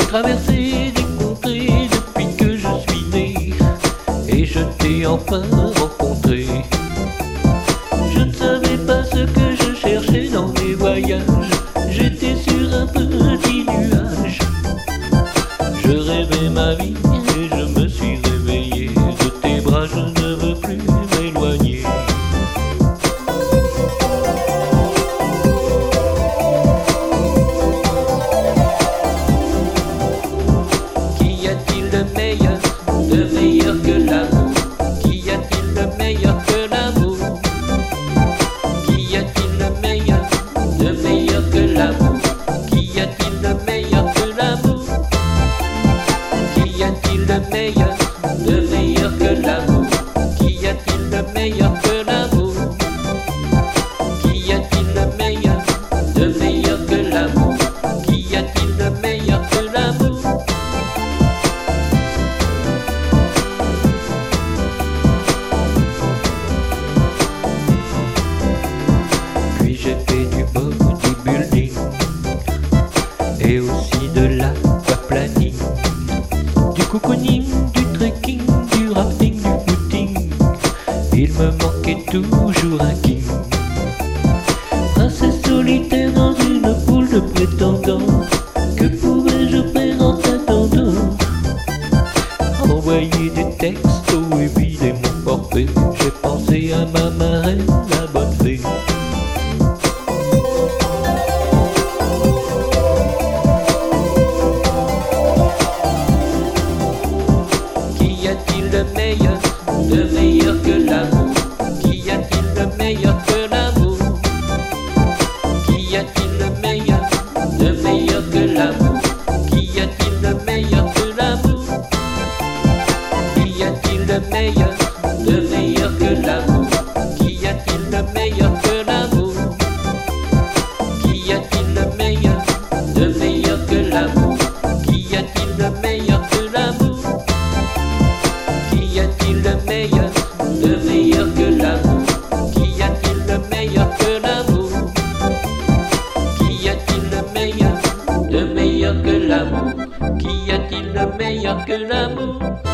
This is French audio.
traversé des contrées depuis que je suis né, et je t'ai enfin rencontré. Je ne savais pas ce que je cherchais dans mes voyages, j'étais sur un petit nuage. Je rêvais ma vie et je me suis réveillé, de tes bras je ne veux plus m'éloigner. Qu'y a-t-il de meilleur que l'amour? Qu'y a-t-il de meilleur que l'amour? Qu'y a-t-il de meilleur que l'amour? Qu'y a-t-il de meilleur que l'amour? Qu'y a-t-il de meilleur que l'amour? Qu'y a-t-il de meilleur que l'amour? Qu'y a-t-il de meilleur que l'amour? Qu'y a-t-il de meilleur que l'amour? Puis j'ai fait du bodybuilding et aussi de l'aquaplaning, du cocooning, du trekking, du rafting, du footing. Il me manquait toujours un king, princesse solitaire dans une foule de prétendants. Que pouvais-je faire en t'attendant? Envoyer des textos et vider mon forfait. J'ai pensé à ma marraine, la bonne fée. Qu'y a-t-il de meilleur que l'amour? Qu'y a-t-il de meilleur que l'amour? Qu'y a-t-il de meilleur que l'amour? Qu'y a-t-il de meilleur que l'amour? Qu'y a-t-il de meilleur que l'amour? Qu'y a-t-il de meilleur que l'amour? Qu'y a-t-il de meilleur que l'amour? Qu'y a-t-il de meilleur que l'amour? Qu'y a-t-il de meilleur que l'amour? Qu'y a-t-il de meilleur que l'amour? Qu'y a-t-il de meilleur que l'amour? Qu'y a-t-il de meilleur que l'amour?